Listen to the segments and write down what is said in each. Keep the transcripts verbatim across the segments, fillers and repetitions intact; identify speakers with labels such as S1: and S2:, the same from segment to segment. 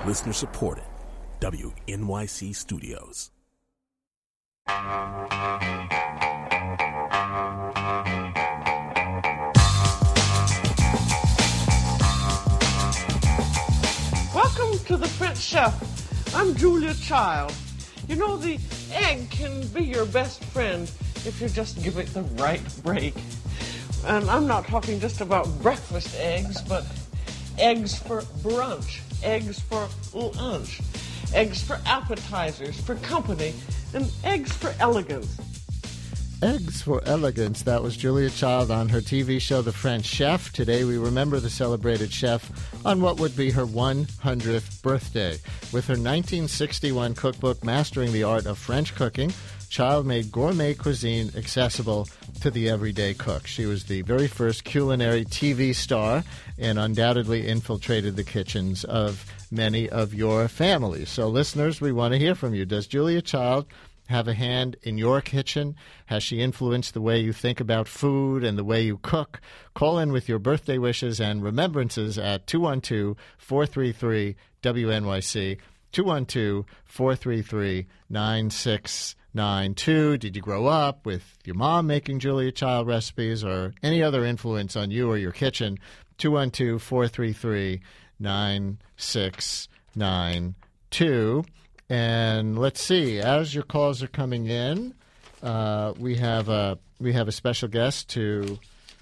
S1: Listener supported. W N Y C Studios.
S2: Welcome to the French Chef. I'm Julia Child. You know, the egg can be your best friend if you just give it the right break. And I'm not talking just about breakfast eggs, but eggs for brunch, eggs for lunch, eggs for appetizers, for company, and eggs for elegance.
S3: Eggs for Elegance. That was Julia Child on her T V show, The French Chef. Today we remember the celebrated chef on what would be her one hundredth birthday. With her nineteen sixty-one cookbook, Mastering the Art of French Cooking, Child made gourmet cuisine accessible to the everyday cook. She was the very first culinary T V star and undoubtedly infiltrated the kitchens of many of your families. So, listeners, we want to hear from you. Does Julia Child have a hand in your kitchen? Has she influenced the way you think about food and the way you cook? Call in with your birthday wishes and remembrances at two one two, four three three, W N Y C, two one two, four three three, nine six nine two. Did you grow up with your mom making Julia Child recipes or any other influence on you or your kitchen? two one two, four three three, nine six nine two. And let's see, as your calls are coming in, uh, we have a we have a special guest to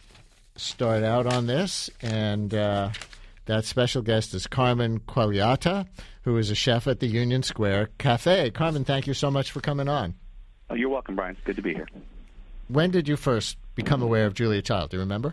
S3: start out on this, and uh, that special guest is Carmen Qualiata, who is a chef at the Union Square Cafe. Carmen, thank you so much for coming on.
S4: Oh, you're welcome, Brian. It's good to be here.
S3: When did you first become aware of Julia Child? Do you remember?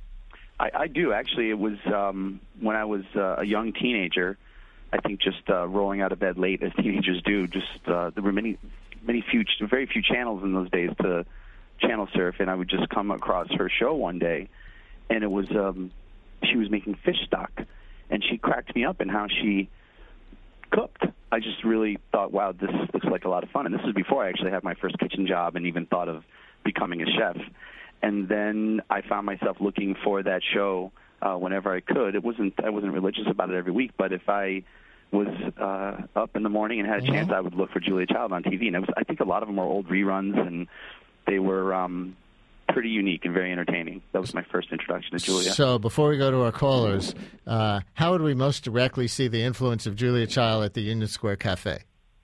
S4: I, I do, actually. It was um, when I was uh, a young teenager. I think just uh, rolling out of bed late, as teenagers do. Just uh, there were many, many few, very few channels in those days to channel surf, and I would just come across her show one day, and it was um, she was making fish stock, and she cracked me up in how she cooked. I just really thought, wow, this looks like a lot of fun. And this was before I actually had my first kitchen job and even thought of becoming a chef. And then I found myself looking for that show uh, whenever I could. It wasn't I wasn't religious about it every week, but if I was uh, up in the morning and had a mm-hmm. chance, I would look for Julia Child on T V. And it was, I think a lot of them were old reruns, and they were um, pretty unique and very entertaining. That was my first introduction to Julia.
S3: So before we go to our callers, uh, how would we most directly see the influence of Julia Child at the Union Square Cafe?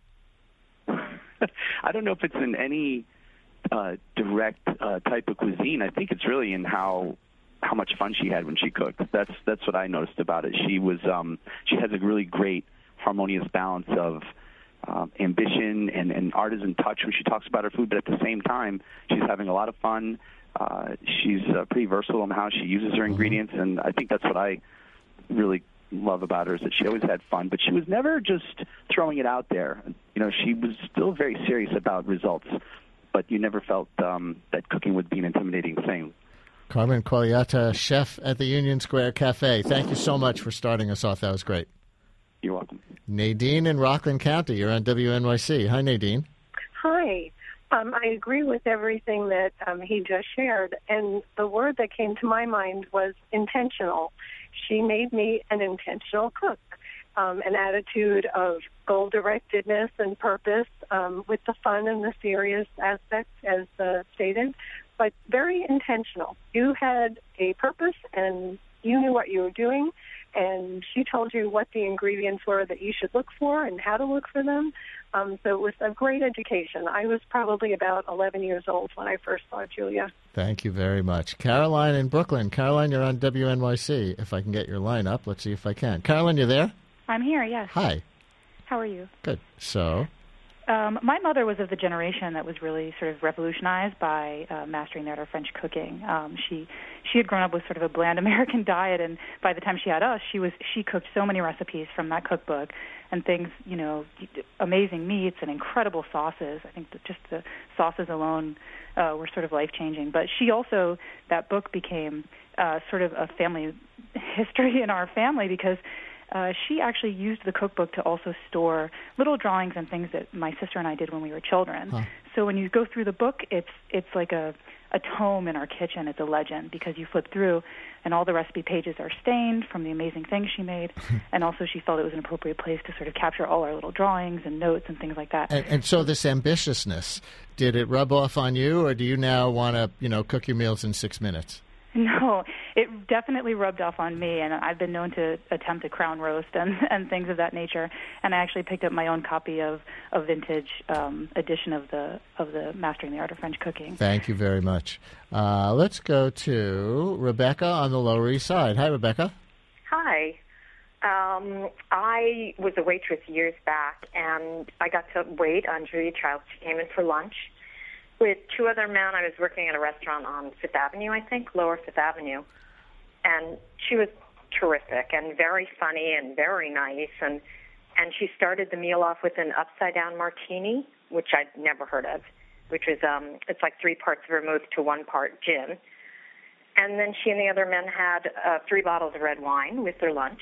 S4: I don't know if it's in any uh, direct uh, type of cuisine. I think it's really in how how much fun she had when she cooked. That's that's what I noticed about it. She was um, she has a really great harmonious balance of um, ambition and, and artisan touch when she talks about her food, but at the same time, she's having a lot of fun. Uh, she's uh, pretty versatile in how she uses her ingredients, and I think that's what I really love about her, is that she always had fun, but she was never just throwing it out there. You know, she was still very serious about results, but you never felt um, that cooking would be an intimidating thing.
S3: Carmen Qualiata, chef at the Union Square Cafe. Thank you so much for starting us off. That was great.
S4: You're welcome.
S3: Nadine in Rockland County. You're on W N Y C. Hi, Nadine.
S5: Hi. Um, I agree with everything that um, he just shared, and the word that came to my mind was intentional. She made me an intentional cook, um, an attitude of goal-directedness and purpose um, with the fun and the serious aspects, as uh, stated, but very intentional. You had a purpose, and you knew what you were doing, and she told you what the ingredients were that you should look for and how to look for them. Um, so it was a great education. I was probably about eleven years old when I first saw Julia.
S3: Thank you very much. Caroline in Brooklyn. Caroline, you're on W N Y C. If I can get your line up, let's see if I can. Caroline, you there?
S6: I'm here, yes.
S3: Hi.
S6: How are you?
S3: Good. So?
S6: Um, my mother was of the generation that was really sort of revolutionized by uh, mastering the art of French cooking. Um, she she had grown up with sort of a bland American diet, and by the time she had us, she was she cooked so many recipes from that cookbook and things, you know, amazing meats and incredible sauces. I think that just the sauces alone uh, were sort of life-changing. But she also, that book became uh, sort of a family history in our family because uh, she actually used the cookbook to also store little drawings and things that my sister and I did when we were children. Huh. So when you go through the book, it's it's like a, a tome in our kitchen. It's a legend because you flip through, and all the recipe pages are stained from the amazing things she made. And also she felt it was an appropriate place to sort of capture all our little drawings and notes and things like that.
S3: And, and so this ambitiousness, did it rub off on you, or do you now want to, you know, cook your meals in six minutes?
S6: No, it definitely rubbed off on me, and I've been known to attempt a crown roast and, and things of that nature. And I actually picked up my own copy of a vintage um, edition of the of the Mastering the Art of French Cooking.
S3: Thank you very much. Uh, let's go to Rebecca on the Lower East Side. Hi, Rebecca.
S7: Hi. Um, I was a waitress years back, and I got to wait on Julia Child. She came in for lunch with two other men. I was working at a restaurant on Fifth Avenue, I think, Lower Fifth Avenue. And she was terrific and very funny and very nice. And, and she started the meal off with an upside-down martini, which I'd never heard of, which was, um, it's like three parts vermouth to one part gin. And then she and the other men had uh, three bottles of red wine with their lunch.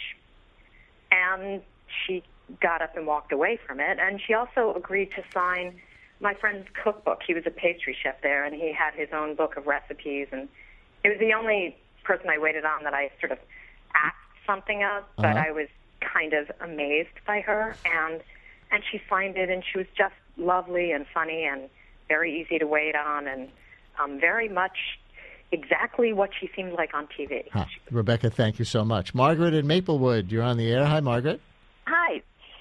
S7: And she got up and walked away from it. And she also agreed to sign my friend's cookbook. He was a pastry chef there, and he had his own book of recipes. And it was the only person I waited on that I sort of asked something of, but uh-huh. I was kind of amazed by her. And and she signed it, and she was just lovely and funny and very easy to wait on, and um, very much exactly what she seemed like on T V.
S3: Huh. Rebecca, thank you so much. Margaret in Maplewood, you're on the air. Hi, Margaret.
S8: Hi.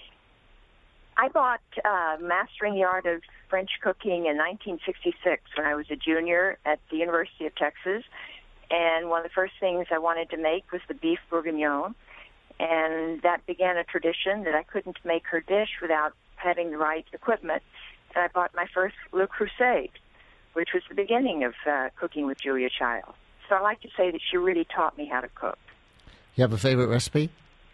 S8: I bought uh, Mastering the Art of French Cooking in nineteen sixty-six when I was a junior at the University of Texas. And one of the first things I wanted to make was the beef bourguignon. And that began a tradition that I couldn't make her dish without having the right equipment. And I bought my first Le Creuset, which was the beginning of uh, cooking with Julia Child. So I like to say that she really taught me how to cook.
S3: You have a favorite recipe?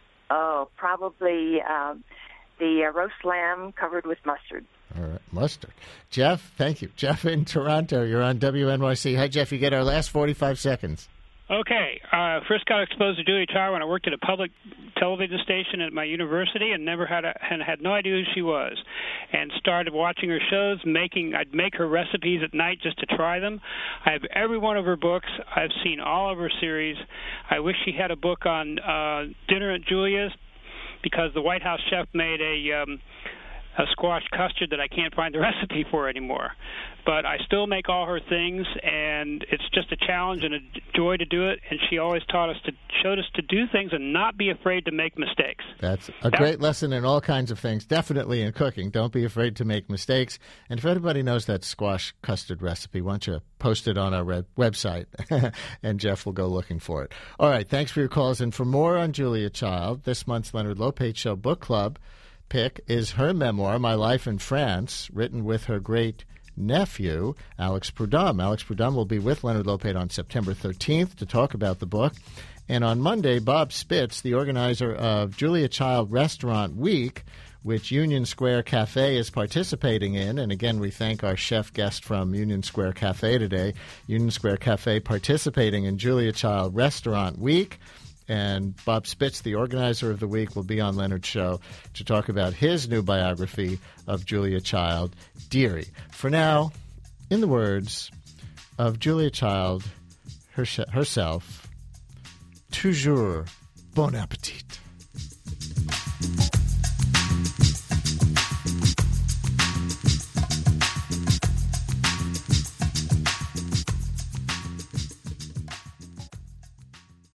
S8: Oh, probably um, the uh, roast lamb covered with mustard.
S3: All right, mustard. Jeff, thank you. Jeff in Toronto, you're on W N Y C. Hi, Jeff. You get our last forty-five seconds.
S9: Okay. Uh, first got exposed to Julia Child when I worked at a public television station at my university, and never had a, and had no idea who she was. And started watching her shows. Making, I'd make her recipes at night just to try them. I have every one of her books. I've seen all of her series. I wish she had a book on uh, Dinner at Julia's, because the White House chef made a um, a squash custard that I can't find the recipe for anymore. But I still make all her things, and it's just a challenge and a joy to do it. And she always taught us to, showed us to do things and not be afraid to make mistakes.
S3: That's a great lesson in all kinds of things, definitely in cooking. Don't be afraid to make mistakes. And if anybody knows that squash custard recipe, why don't you post it on our web- website, and Jeff will go looking for it. All right, thanks for your calls. And for more on Julia Child, this month's Leonard Lopate Show Book Club pick is her memoir, My Life in France, written with her great nephew, Alex Prudhomme. Alex Prudhomme will be with Leonard Lopate on September thirteenth to talk about the book. And on Monday, Bob Spitz, the organizer of Julia Child Restaurant Week, which Union Square Cafe is participating in. And again, we thank our chef guest from Union Square Cafe today. Union Square Cafe participating in Julia Child Restaurant Week. And Bob Spitz, the organizer of the week, will be on Leonard's show to talk about his new biography of Julia Child, Dearie. For now, in the words of Julia Child herself, toujours bon appétit.